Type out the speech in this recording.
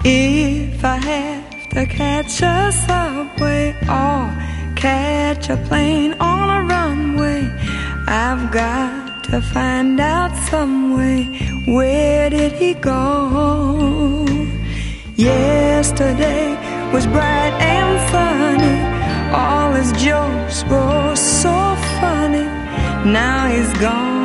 If I have to catch a subway or catch a plane on a runway, I've got to find out some way, where did he go? Yesterday was bright and sunny, all his jokes were so funny. Now he's gone